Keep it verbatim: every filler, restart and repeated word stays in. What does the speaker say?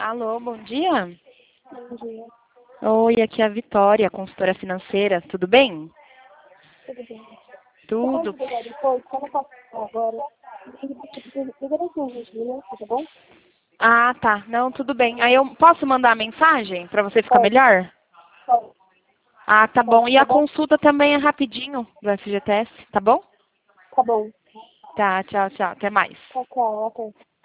Alô, bom dia. Bom dia. Oi, aqui é a Vitória, consultora financeira. Tudo bem? Tudo bem? Você pode Tudo. ligar depois? Quando eu posso falar agora? Liga daqui uns vinte minutos, tá bom? Ah, tá. Não, tudo bem. Aí eu posso mandar a mensagem para você ficar Pode, melhor? pode, Ah, tá bom. pode, E tá a bom? consulta também é rapidinho do F G T S, tá bom? Tá bom. Tá, tchau, tchau. Até mais. Tchau, tchau, até.